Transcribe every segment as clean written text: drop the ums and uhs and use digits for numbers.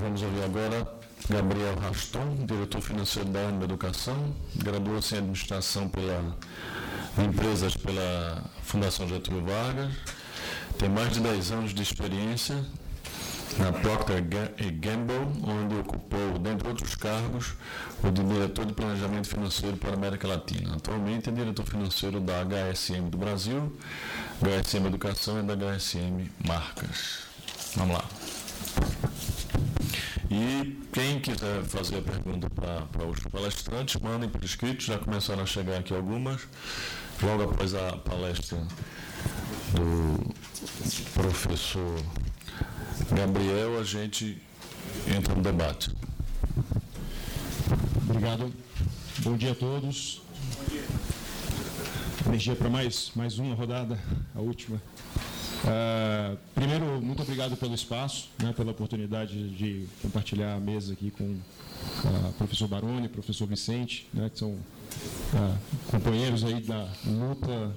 vamos ouvir agora Gabriel Raston, diretor financeiro da Ânima Educação, graduou-se em administração empresas pela Fundação Getúlio Vargas, tem mais de 10 anos de experiência na Procter Gamble, onde ocupou, dentre outros cargos, o de diretor de planejamento financeiro para a América Latina. Atualmente é diretor financeiro da HSM do Brasil, HSM Educação e da HSM Marcas. Vamos lá. E quem quiser fazer a pergunta para os palestrantes, mandem por escrito, já começaram a chegar aqui algumas. Logo após a palestra do professor Gabriel, a gente entra no debate. Obrigado. Bom dia a todos. Energia para mais uma rodada, a última. Primeiro, muito obrigado pelo espaço, pela oportunidade de compartilhar a mesa aqui com o professor Baroni, professor Vicente, que são companheiros aí da luta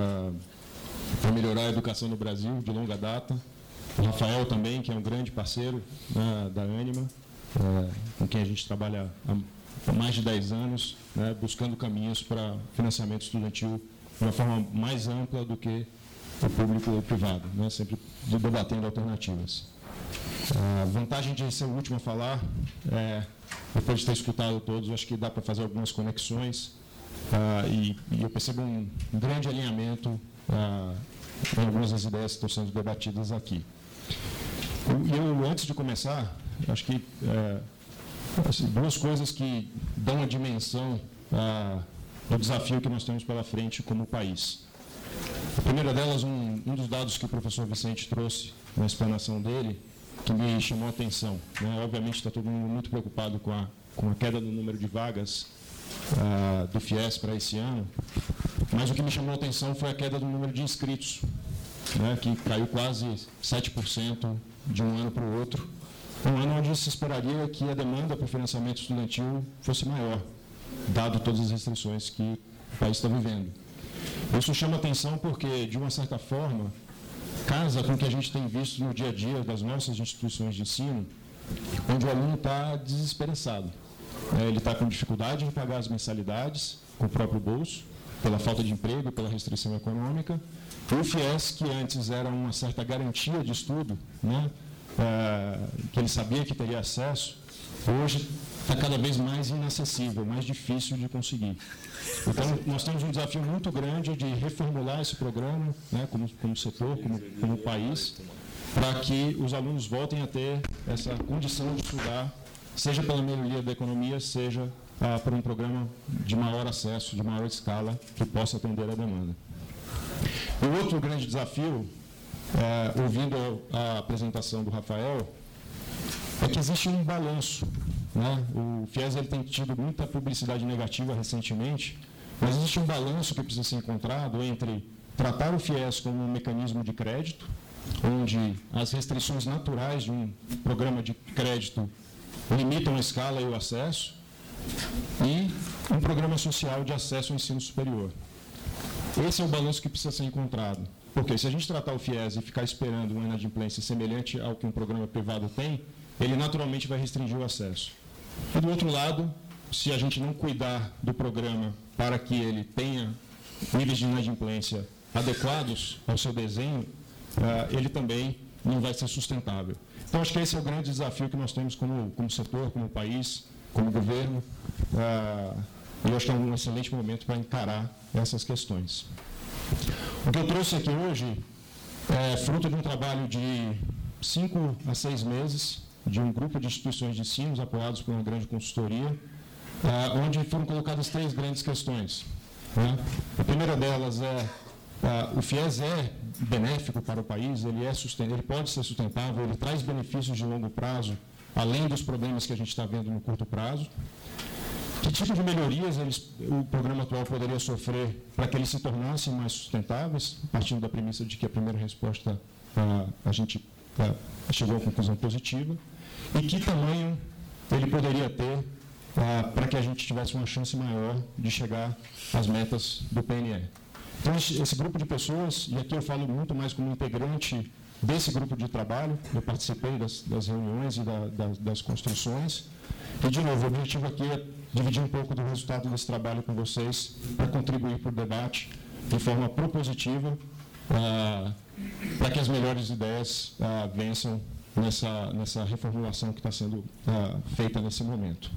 para melhorar a educação no Brasil de longa data. O Rafael também, que é um grande parceiro da Ânima, com quem a gente trabalha há mais de 10 anos, buscando caminhos para financiamento estudantil de uma forma mais ampla do que o público e o privado, sempre debatendo alternativas. A vantagem de ser o último a falar, depois de ter escutado todos, acho que dá para fazer algumas conexões e eu percebo um grande alinhamento em algumas das ideias que estão sendo debatidas aqui. Eu, antes de começar, acho que duas coisas que dão a dimensão do desafio que nós temos pela frente como país. A primeira delas, um dos dados que o professor Vicente trouxe na explanação dele, que me chamou a atenção. Obviamente está todo mundo muito preocupado com a queda do número de vagas do FIES para esse ano, mas o que me chamou a atenção foi a queda do número de inscritos, que caiu quase 7% de um ano para o outro, um ano onde se esperaria que a demanda para o financiamento estudantil fosse maior, dado todas as restrições que o país está vivendo. Isso chama atenção porque, de uma certa forma, casa com o que a gente tem visto no dia a dia das nossas instituições de ensino, onde o aluno está desesperançado. Ele está com dificuldade de pagar as mensalidades com o próprio bolso, pela falta de emprego, pela restrição econômica. O FIES, que antes era uma certa garantia de estudo, que ele sabia que teria acesso, hoje está cada vez mais inacessível, mais difícil de conseguir. Então, nós temos um desafio muito grande de reformular esse programa, como setor, como país, para que os alunos voltem a ter essa condição de estudar, seja pela melhoria da economia, seja por um programa de maior acesso, de maior escala, que possa atender a demanda. O outro grande desafio, ouvindo a apresentação do Rafael, é que existe um balanço. O FIES ele tem tido muita publicidade negativa recentemente, mas existe um balanço que precisa ser encontrado entre tratar o FIES como um mecanismo de crédito, onde as restrições naturais de um programa de crédito limitam a escala e o acesso, e um programa social de acesso ao ensino superior. Esse é o balanço que precisa ser encontrado. Porque se a gente tratar o FIES e ficar esperando uma inadimplência semelhante ao que um programa privado tem, ele naturalmente vai restringir o acesso. E do outro lado, se a gente não cuidar do programa para que ele tenha níveis de inadimplência adequados ao seu desenho, ele também não vai ser sustentável. Então, acho que esse é o grande desafio que nós temos como setor, como país, como governo, e eu acho que é um excelente momento para encarar essas questões. O que eu trouxe aqui hoje é fruto de um trabalho de 5 a 6 meses, de um grupo de instituições de ensino apoiados por uma grande consultoria, onde foram colocadas 3 grandes questões. A primeira delas é, o FIES é benéfico para o país, ele pode ser sustentável, ele traz benefícios de longo prazo, além dos problemas que a gente está vendo no curto prazo. Que tipo de melhorias o programa atual poderia sofrer para que eles se tornassem mais sustentáveis, partindo da premissa de que a primeira resposta a gente chegou à conclusão positiva, e que tamanho ele poderia ter para que a gente tivesse uma chance maior de chegar às metas do PNE. Então, esse grupo de pessoas, e aqui eu falo muito mais como integrante desse grupo de trabalho, eu participei das reuniões e das construções. E, de novo, o objetivo aqui é dividir um pouco do resultado desse trabalho com vocês, para contribuir para o debate de forma propositiva, para que as melhores ideias vençam nessa reformulação que está sendo feita nesse momento.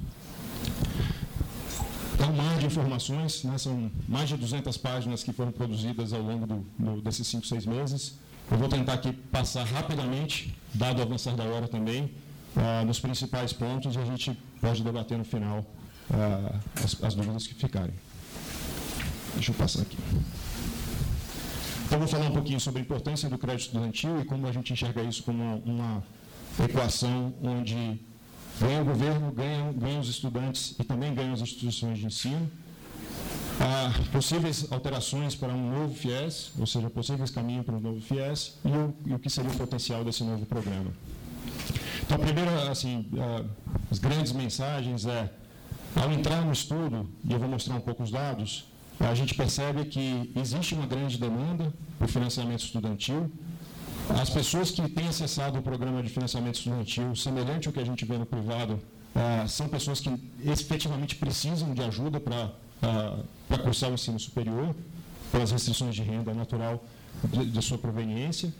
É um mar de informações, né? São mais de 200 páginas que foram produzidas ao longo desses 5, 6 meses. Eu vou tentar aqui passar rapidamente, dado o avançar da hora também, nos principais pontos, e a gente pode debater no final as dúvidas que ficarem. Deixa eu passar aqui. Então, eu vou falar um pouquinho sobre a importância do crédito estudantil e como a gente enxerga isso como uma equação onde ganha o governo, ganham os estudantes e também ganham as instituições de ensino. Possíveis alterações para um novo FIES, ou seja, possíveis caminhos para um novo FIES e o que seria o potencial desse novo programa. Então, a primeira, as grandes mensagens ao entrar no estudo, e eu vou mostrar um pouco os dados, a gente percebe que existe uma grande demanda por financiamento estudantil. As pessoas que têm acessado o programa de financiamento estudantil, semelhante ao que a gente vê no privado, são pessoas que efetivamente precisam de ajuda para cursar o ensino superior, pelas restrições de renda natural de sua proveniência.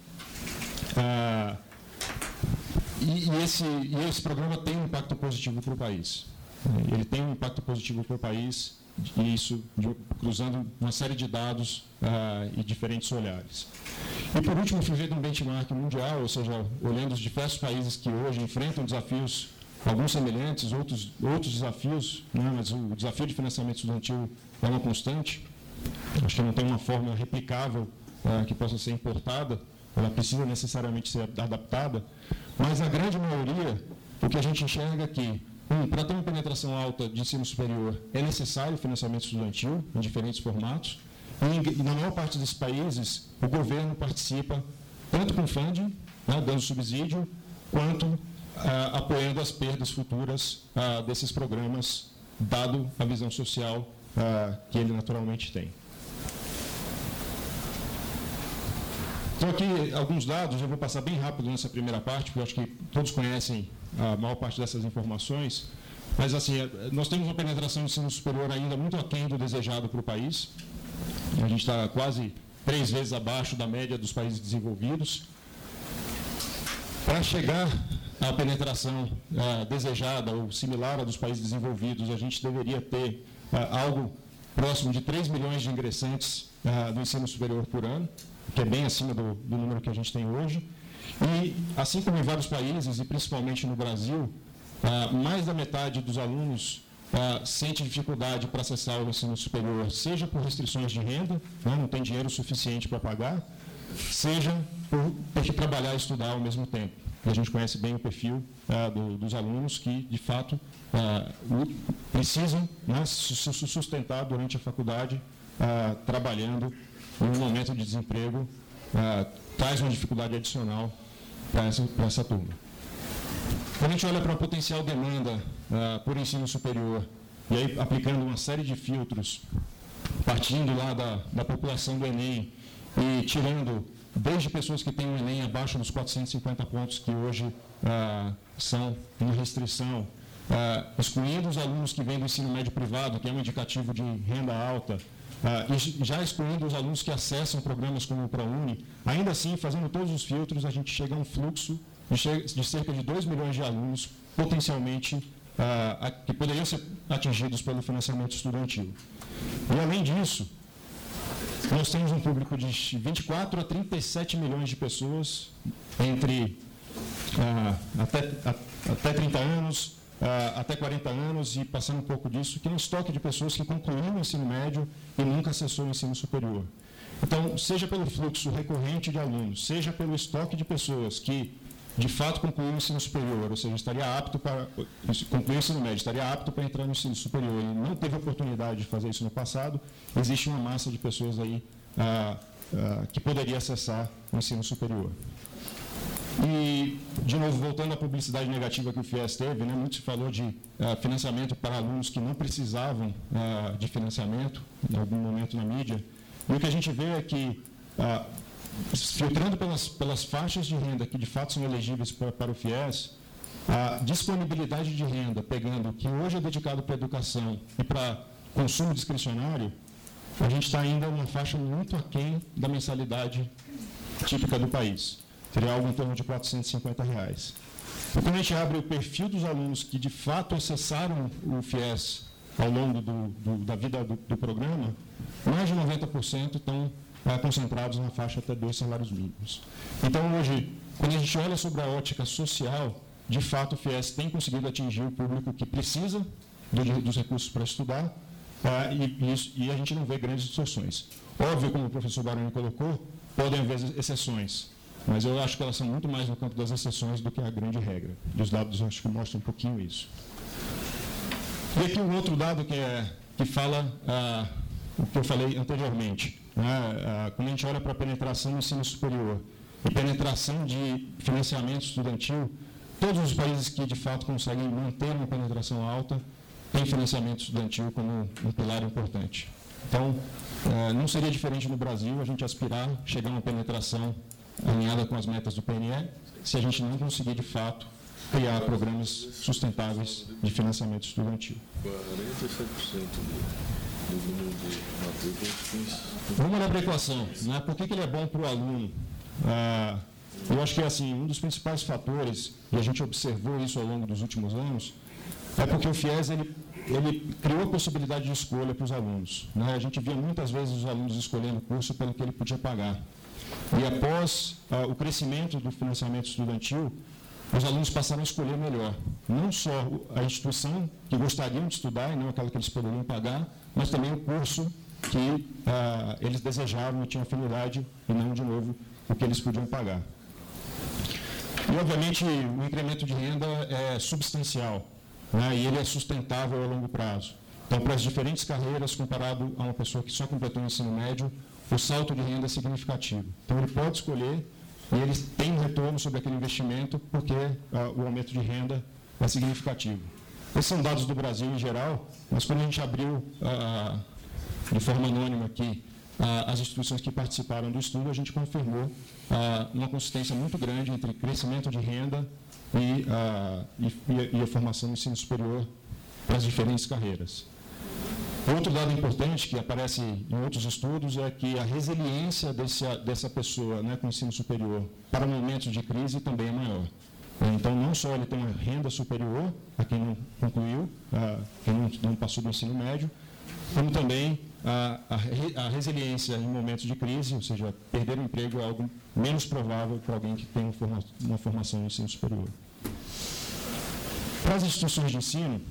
E esse programa tem um impacto positivo para o país. Ele tem um impacto positivo para o país, e isso cruzando uma série de dados e diferentes olhares. E, por último, fugir de um benchmark mundial, ou seja, olhando os diversos países que hoje enfrentam desafios, alguns semelhantes, outros desafios, né, mas o desafio de financiamento estudantil é uma constante. Acho que não tem uma fórmula replicável que possa ser importada, ela precisa necessariamente ser adaptada, mas a grande maioria, o que a gente enxerga é que, para ter uma penetração alta de ensino superior, é necessário financiamento estudantil em diferentes formatos, e na maior parte desses países, o governo participa tanto com funding, né, dando subsídio, quanto apoiando as perdas futuras desses programas, dado a visão social que ele naturalmente tem. Então, aqui, alguns dados, eu vou passar bem rápido nessa primeira parte, porque eu acho que todos conhecem a maior parte dessas informações, mas, nós temos uma penetração de ensino superior ainda muito aquém do desejado para o país. A gente está quase 3 vezes abaixo da média dos países desenvolvidos. Para chegar à penetração desejada ou similar à dos países desenvolvidos, a gente deveria ter algo próximo de 3 milhões de ingressantes do ensino superior por ano, que é bem acima do número que a gente tem hoje. E, assim como em vários países, e principalmente no Brasil, mais da metade dos alunos sente dificuldade para acessar o ensino superior, seja por restrições de renda, né, não tem dinheiro suficiente para pagar, seja por ter que trabalhar e estudar ao mesmo tempo. E a gente conhece bem o perfil dos alunos que, de fato, precisam, né, se sustentar durante a faculdade, trabalhando em um momento de desemprego, traz uma dificuldade adicional para essa turma. Quando a gente olha para a potencial demanda por ensino superior, e aí aplicando uma série de filtros, partindo lá da população do Enem e tirando desde pessoas que têm o Enem abaixo dos 450 pontos, que hoje são em restrição, excluindo os alunos que vêm do ensino médio privado, que é um indicativo de renda alta, e já excluindo os alunos que acessam programas como o ProUni, ainda assim, fazendo todos os filtros, a gente chega a um fluxo de cerca de 2 milhões de alunos, potencialmente, que poderiam ser atingidos pelo financiamento estudantil. E, além disso, nós temos um público de 24 a 37 milhões de pessoas, entre até 30 anos, até 40 anos e passando um pouco disso, que é um estoque de pessoas que concluíram o ensino médio e nunca acessou o ensino superior. Então, seja pelo fluxo recorrente de alunos, seja pelo estoque de pessoas que, de fato, concluíram o ensino superior, ou seja, estaria apto para concluir o ensino médio, estaria apto para entrar no ensino superior e não teve oportunidade de fazer isso no passado, existe uma massa de pessoas aí que poderia acessar o ensino superior. E, de novo, voltando à publicidade negativa que o FIES teve, né, muito se falou de financiamento para alunos que não precisavam de financiamento, em algum momento na mídia, e o que a gente vê é que filtrando pelas faixas de renda que de fato são elegíveis para o FIES, a disponibilidade de renda, pegando o que hoje é dedicado para a educação e para consumo discricionário, a gente está ainda numa faixa muito aquém da mensalidade típica do país. Seria algo em torno de R$ 450. E quando a gente abre o perfil dos alunos que de fato acessaram o FIES ao longo da vida do programa, mais de 90% estão concentrados na faixa até 2 salários mínimos. Então, hoje, quando a gente olha sobre a ótica social, de fato, o FIES tem conseguido atingir o público que precisa dos recursos para estudar, e a gente não vê grandes distorções. Óbvio, como o professor Baroni colocou, podem haver exceções, mas eu acho que elas são muito mais no campo das exceções do que a grande regra. E os dados, acho que mostram um pouquinho isso. E aqui um outro dado que fala o que eu falei anteriormente. Quando a gente olha para a penetração no ensino superior e penetração de financiamento estudantil, todos os países que de fato conseguem manter uma penetração alta têm financiamento estudantil como um pilar importante. Então, não seria diferente no Brasil a gente aspirar a chegar a uma penetração alinhada com as metas do PNE, se a gente não conseguir de fato criar programas sustentáveis de financiamento estudantil. 47% do número de matrículas. Vamos olhar para a equação. Né? Por que ele é bom para o aluno? Eu acho que assim, um dos principais fatores, e a gente observou isso ao longo dos últimos anos, é porque o FIES ele criou a possibilidade de escolha para os alunos. Né? A gente via muitas vezes os alunos escolhendo o curso pelo que ele podia pagar. E após o crescimento do financiamento estudantil, os alunos passaram a escolher melhor. Não só a instituição que gostariam de estudar, e não aquela que eles poderiam pagar, mas também o curso que eles desejavam e tinham afinidade, e não, de novo, o que eles podiam pagar. E, obviamente, o incremento de renda é substancial, né, e ele é sustentável a longo prazo. Então, para as diferentes carreiras, comparado a uma pessoa que só completou o ensino médio, o salto de renda é significativo. Então, ele pode escolher e ele tem um retorno sobre aquele investimento porque o aumento de renda é significativo. Esses são dados do Brasil em geral, mas quando a gente abriu de forma anônima aqui as instituições que participaram do estudo, a gente confirmou uma consistência muito grande entre crescimento de renda e a formação do ensino superior para as diferentes carreiras. Outro dado importante que aparece em outros estudos é que a resiliência dessa pessoa, né, com ensino superior para momentos de crise também é maior. Então, não só ele tem uma renda superior a quem não concluiu, quem não passou do ensino médio, como também a resiliência em momentos de crise, ou seja, perder o emprego é algo menos provável para alguém que tem uma formação no ensino superior. Para as instituições de ensino,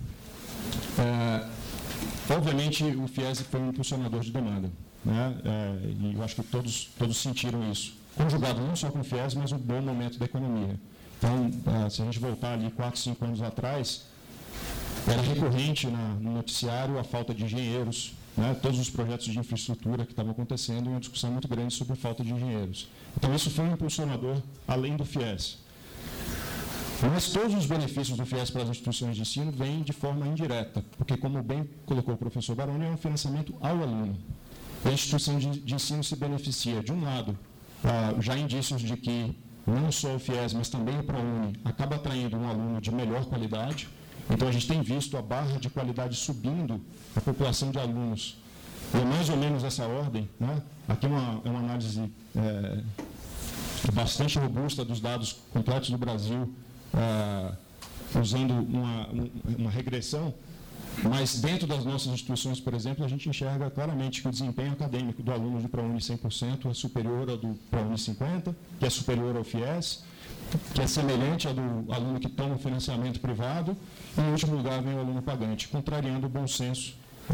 obviamente, o FIES foi um impulsionador de demanda, né? E eu acho que todos sentiram isso, conjugado não só com o FIES, mas o bom momento da economia. Então, se a gente voltar ali 4, 5 anos atrás, era recorrente no noticiário a falta de engenheiros, né? Todos os projetos de infraestrutura que estavam acontecendo e uma discussão muito grande sobre a falta de engenheiros. Então, isso foi um impulsionador além do FIES. Mas todos os benefícios do FIES para as instituições de ensino vêm de forma indireta, porque, como bem colocou o professor Baroni, é um financiamento ao aluno. A instituição de ensino se beneficia, de um lado, já indícios de que não só o FIES, mas também o ProUni acaba atraindo um aluno de melhor qualidade. Então, a gente tem visto a barra de qualidade subindo, a população de alunos. E é mais ou menos essa ordem, né? Aqui é uma análise bastante robusta dos dados completos do Brasil, usando uma regressão, mas dentro das nossas instituições, por exemplo, a gente enxerga claramente que o desempenho acadêmico do aluno de ProUni 100% é superior ao do ProUni 50%, que é superior ao FIES, que é semelhante ao do aluno que toma financiamento privado, e, em último lugar, vem o aluno pagante, contrariando o bom senso,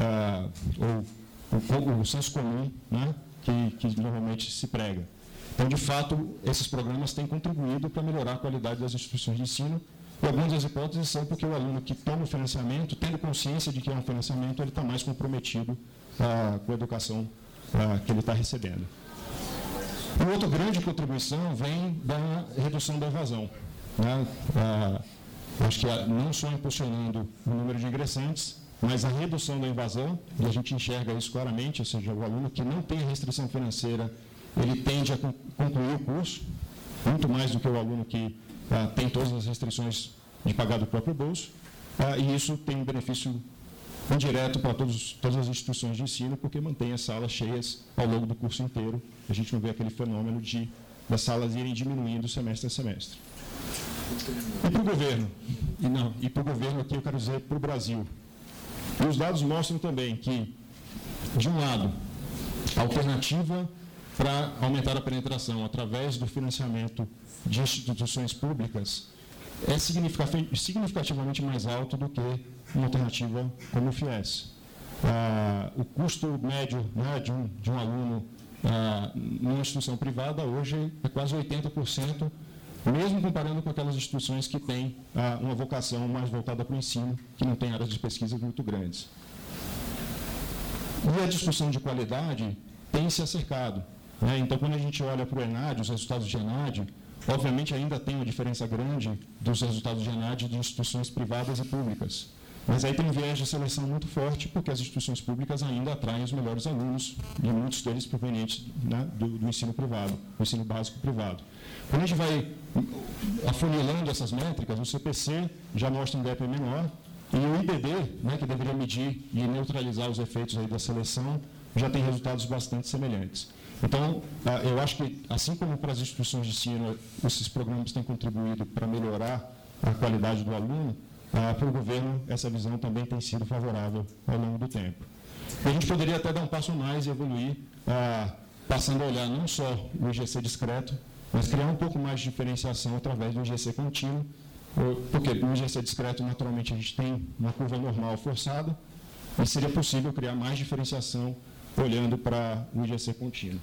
ou o senso comum, né, que normalmente se prega. Então, de fato, esses programas têm contribuído para melhorar a qualidade das instituições de ensino, e algumas das hipóteses são porque o aluno que toma o financiamento, tendo consciência de que é um financiamento, ele está mais comprometido com a educação que ele está recebendo. E outra grande contribuição vem da redução da evasão, né? Acho que não só impulsionando o número de ingressantes, mas a redução da evasão, e a gente enxerga isso claramente, ou seja, o aluno que não tem restrição financeira ele tende a concluir o curso, muito mais do que o aluno que tem todas as restrições de pagar do próprio bolso, e isso tem um benefício indireto para todas as instituições de ensino, porque mantém as salas cheias ao longo do curso inteiro. A gente não vê aquele fenômeno das salas irem diminuindo semestre a semestre. E para o governo? E para o governo aqui eu quero dizer para o Brasil. E os dados mostram também que, de um lado, a alternativa para aumentar a penetração através do financiamento de instituições públicas é significativamente mais alto do que uma alternativa como o FIES. O custo médio, né, de um aluno numa instituição privada hoje é quase 80%, mesmo comparando com aquelas instituições que têm uma vocação mais voltada para o ensino, que não tem áreas de pesquisa muito grandes. E a discussão de qualidade tem se acercado. Né? Então, quando a gente olha para o ENAD, os resultados de ENAD, obviamente ainda tem uma diferença grande dos resultados de ENAD de instituições privadas e públicas. Mas aí tem um viés de seleção muito forte, porque as instituições públicas ainda atraem os melhores alunos, e muitos deles provenientes, né, do ensino privado, do ensino básico privado. Quando a gente vai afunilando essas métricas, o CPC já mostra um gap menor, e o IBD, né, que deveria medir e neutralizar os efeitos aí da seleção, já tem resultados bastante semelhantes. Então, eu acho que, assim como para as instituições de ensino, esses programas têm contribuído para melhorar a qualidade do aluno, para o governo, essa visão também tem sido favorável ao longo do tempo. E a gente poderia até dar um passo mais e evoluir, passando a olhar não só o IGC discreto, mas criar um pouco mais de diferenciação através do IGC contínuo, porque no IGC discreto, naturalmente, a gente tem uma curva normal forçada, e seria possível criar mais diferenciação olhando para o IGC contínuo.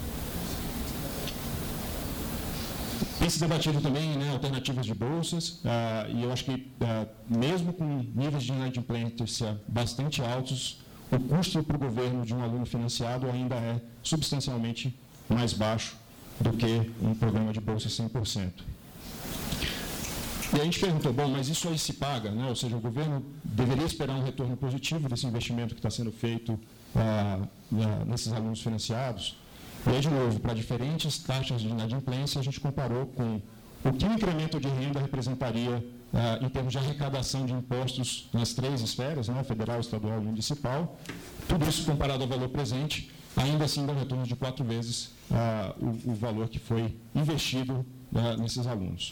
Tem se debatido também, né, alternativas de bolsas, e eu acho que, mesmo com níveis de inadimplência bastante altos, o custo para o governo de um aluno financiado ainda é substancialmente mais baixo do que um programa de bolsa 100%. E a gente perguntou, bom, mas isso aí se paga, né? Ou seja, o governo deveria esperar um retorno positivo desse investimento que está sendo feito nesses alunos financiados. E aí, de novo, para diferentes taxas de inadimplência, a gente comparou com o que o incremento de renda representaria em termos de arrecadação de impostos nas três esferas, né, federal, estadual e municipal. Tudo isso comparado ao valor presente, ainda assim dá um retorno de 4 vezes o valor que foi investido nesses alunos.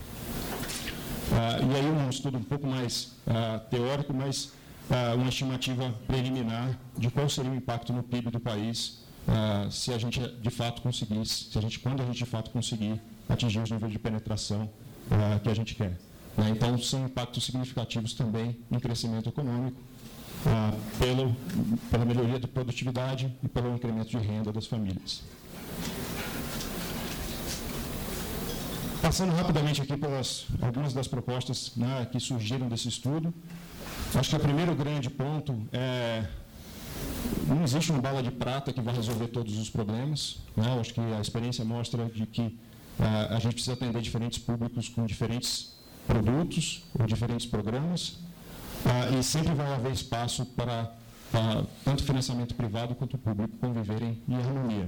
E aí um estudo um pouco mais teórico, mas uma estimativa preliminar de qual seria o impacto no PIB do país se a gente de fato conseguisse, quando a gente de fato conseguir atingir os níveis de penetração que a gente quer. Então, são impactos significativos também em crescimento econômico, pela melhoria da produtividade e pelo incremento de renda das famílias. Passando rapidamente aqui pelas algumas das propostas, né, que surgiram desse estudo, acho que o primeiro grande ponto é: não existe uma bala de prata que vai resolver todos os problemas. Né? Acho que a experiência mostra de que a gente precisa atender diferentes públicos com diferentes produtos ou diferentes programas, e sempre vai haver espaço para tanto financiamento privado quanto público conviverem em harmonia.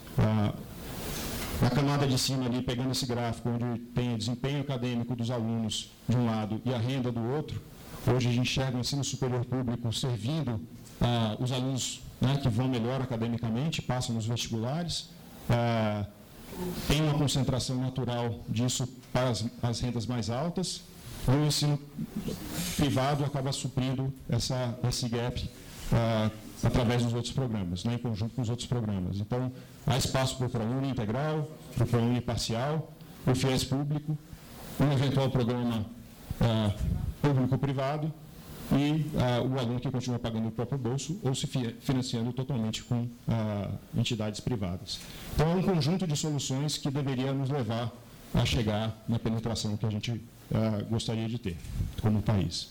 Na camada de cima ali, pegando esse gráfico, onde tem o desempenho acadêmico dos alunos de um lado e a renda do outro, hoje a gente enxerga o ensino superior público servindo os alunos, né, que vão melhor academicamente, passam nos vestibulares, tem uma concentração natural disso para as rendas mais altas, e o ensino privado acaba suprindo esse gap através dos outros programas, né, em conjunto com os outros programas. Então, há espaço para o ProUni integral, para o ProUni parcial, o FIES público, um eventual programa público-privado e o aluno que continua pagando o próprio bolso ou se financiando totalmente com entidades privadas. Então, é um conjunto de soluções que deveria nos levar a chegar na penetração que a gente gostaria de ter como país.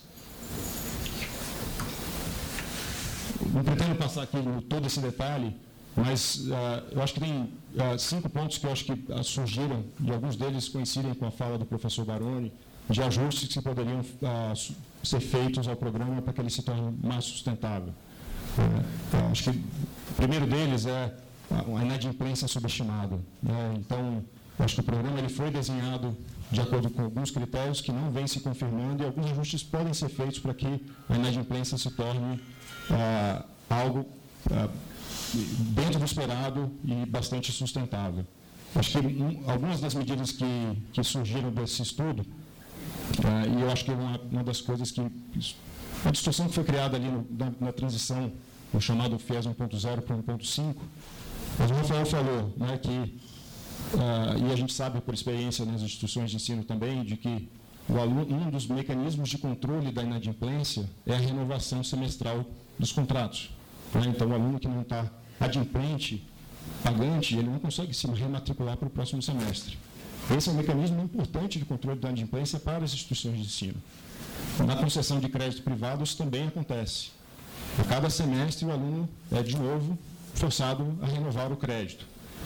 Não pretendo passar aqui todo esse detalhe, mas eu acho que tem 5 pontos que eu acho que surgiram, e alguns deles coincidem com a fala do professor Baroni, de ajustes que poderiam ser feitos ao programa para que ele se torne mais sustentável. Acho que o primeiro deles é a inadimplência subestimada, né? Então, acho que o programa ele foi desenhado de acordo com alguns critérios que não vêm se confirmando e alguns ajustes podem ser feitos para que a inadimplência se torne algo dentro do esperado e bastante sustentável. Acho que algumas das medidas que surgiram desse estudo, e eu acho que uma das coisas que... A distorção que foi criada ali na transição, o chamado FIES 1.0 para 1.5, mas o Rafael falou, né, que, e a gente sabe por experiência nas instituições de ensino também, de que um dos mecanismos de controle da inadimplência é a renovação semestral dos contratos. Né? Então, o aluno que não está adimplente, pagante, ele não consegue se rematricular para o próximo semestre. Esse é um mecanismo importante de controle da inadimplência para as instituições de ensino. Na concessão de crédito privado, isso também acontece. A cada semestre, o aluno é, de novo, forçado a renovar o crédito.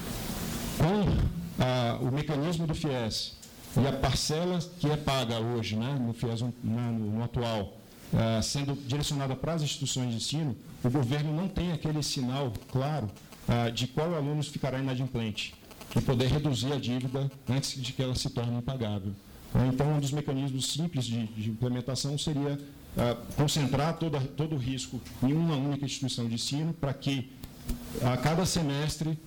Com o mecanismo do FIES e a parcela que é paga hoje, né, no FIES no atual, sendo direcionada para as instituições de ensino, o governo não tem aquele sinal claro de qual aluno ficará inadimplente e poder reduzir a dívida antes de que ela se torne impagável. Então, um dos mecanismos simples de implementação seria concentrar todo o risco em uma única instituição de ensino para que, a cada semestre,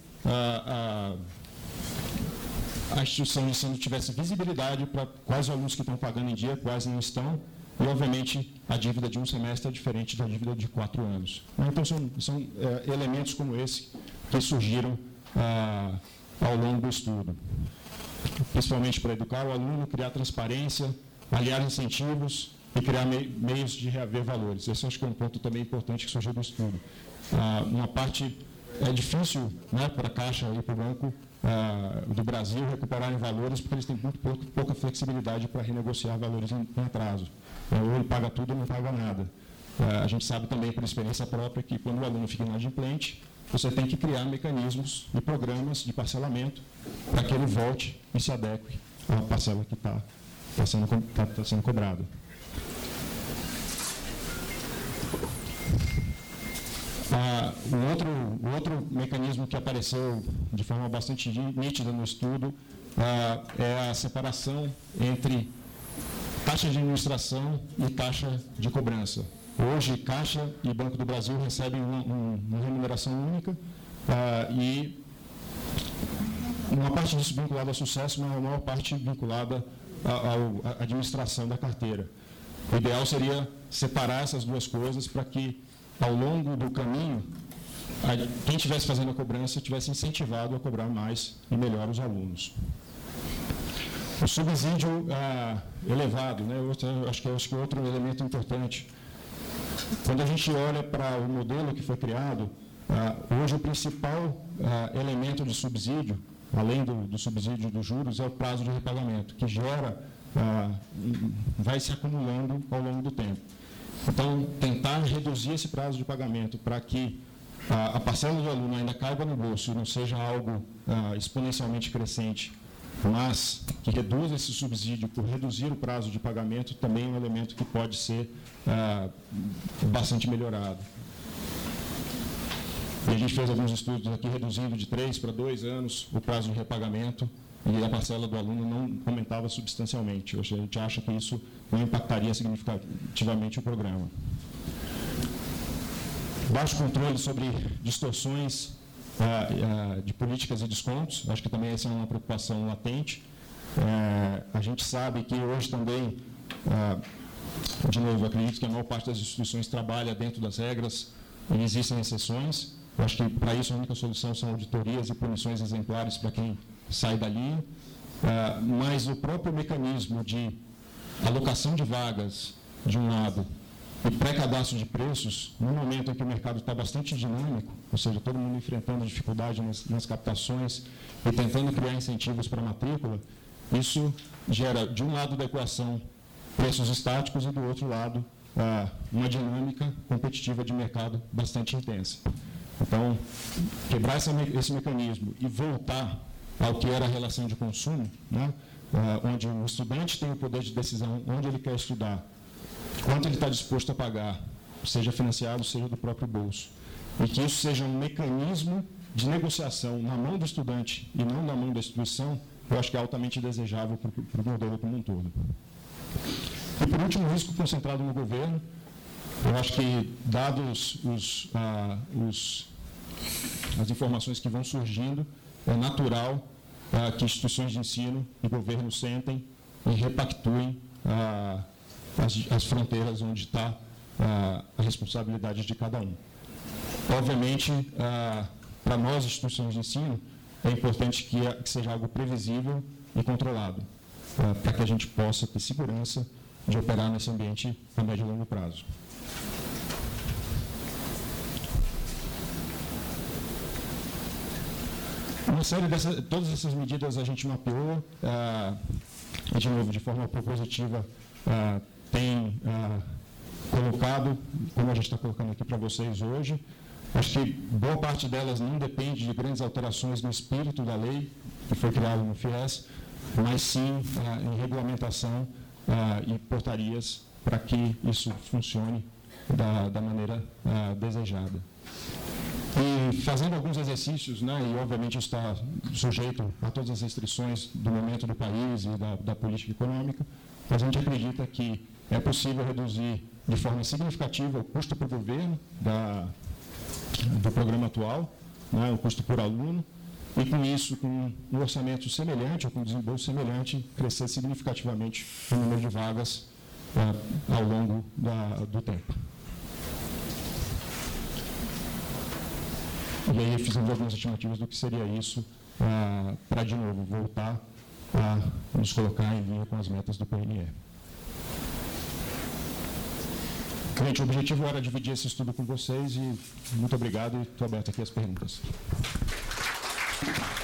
a instituição de ensino tivesse visibilidade para quais alunos que estão pagando em dia, quais não estão, e, obviamente, a dívida de um semestre é diferente da dívida de 4 anos. Então, são elementos como esse que surgiram ao longo do estudo, principalmente para educar o aluno, criar transparência, aliar incentivos e criar meios de reaver valores. Esse acho que é um ponto também importante que surgiu do estudo. Uma parte é difícil, né, para a Caixa e para o Banco do Brasil recuperarem valores, porque eles têm muito pouca flexibilidade para renegociar valores em atraso. Ou ele paga tudo ou não paga nada. A gente sabe também, por experiência própria, que quando o aluno fica inadimplente, você tem que criar mecanismos e programas de parcelamento para que ele volte e se adeque à parcela que está sendo cobrada. O outro mecanismo que apareceu de forma bastante nítida no estudo é a separação entre taxa de administração e taxa de cobrança. Hoje, Caixa e Banco do Brasil recebem uma remuneração única e uma parte disso vinculada ao sucesso, mas a maior parte vinculada à administração da carteira. O ideal seria separar essas duas coisas para que, ao longo do caminho, quem estivesse fazendo a cobrança tivesse incentivado a cobrar mais e melhor os alunos. O subsídio elevado, né? Acho que é outro elemento importante. Quando a gente olha para o modelo que foi criado, hoje o principal elemento de subsídio, além do subsídio dos juros, é o prazo de repagamento, que vai se acumulando ao longo do tempo. Então, tentar reduzir esse prazo de pagamento para que a parcela do aluno ainda caiba no bolso e não seja algo exponencialmente crescente, mas que reduza esse subsídio por reduzir o prazo de pagamento, também é um elemento que pode ser bastante melhorado. E a gente fez alguns estudos aqui reduzindo de 3 para 2 anos o prazo de repagamento e a parcela do aluno não aumentava substancialmente. A gente acha que isso não impactaria significativamente o programa. Baixo controle sobre distorções de políticas e descontos, acho que também essa é uma preocupação latente. A gente sabe que hoje também, de novo, acredito que a maior parte das instituições trabalha dentro das regras e existem exceções. Eu acho que, para isso, a única solução são auditorias e punições exemplares para quem sai da linha. Mas o próprio mecanismo de alocação de vagas, de um lado, e pré-cadastro de preços, no momento em que o mercado está bastante dinâmico, ou seja, todo mundo enfrentando dificuldade nas captações e tentando criar incentivos para a matrícula, isso gera, de um lado da equação, preços estáticos e, do outro lado, uma dinâmica competitiva de mercado bastante intensa. Então, quebrar esse mecanismo e voltar ao que era a relação de consumo, né, onde o estudante tem o poder de decisão onde ele quer estudar, quanto ele está disposto a pagar, seja financiado, seja do próprio bolso, e que isso seja um mecanismo de negociação na mão do estudante e não na mão da instituição, eu acho que é altamente desejável para o modelo como um todo. E, por último, o risco concentrado no governo. Eu acho que, dados as informações que vão surgindo, é natural que instituições de ensino e governo sentem e repactuem as fronteiras onde está a responsabilidade de cada um. Obviamente, para nós, instituições de ensino, é importante que seja algo previsível e controlado, para que a gente possa ter segurança de operar nesse ambiente a médio e longo prazo. Uma série todas essas medidas a gente mapeou, e, de novo, de forma propositiva, tem colocado, como a gente está colocando aqui para vocês hoje. Acho que boa parte delas não depende de grandes alterações no espírito da lei, que foi criada no FIES, mas sim em regulamentação e portarias para que isso funcione da maneira desejada. E fazendo alguns exercícios, e obviamente está sujeito a todas as restrições do momento do país e da política econômica, mas a gente acredita que é possível reduzir de forma significativa o custo para o governo do programa atual, o custo por aluno, e com isso, com um orçamento semelhante, ou com um desembolso semelhante, crescer significativamente o número de vagas ao longo do tempo. E aí fizemos algumas estimativas do que seria isso para, de novo, voltar a nos colocar em linha com as metas do PNE. Gente, o objetivo era dividir esse estudo com vocês e muito obrigado e estou aberto aqui às perguntas.